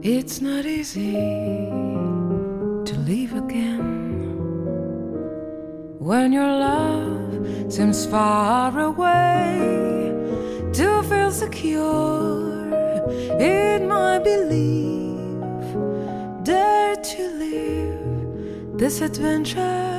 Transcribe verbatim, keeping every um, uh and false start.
It's not easy to leave again when your love seems far away. To feel secure in my belief, dare to live this adventure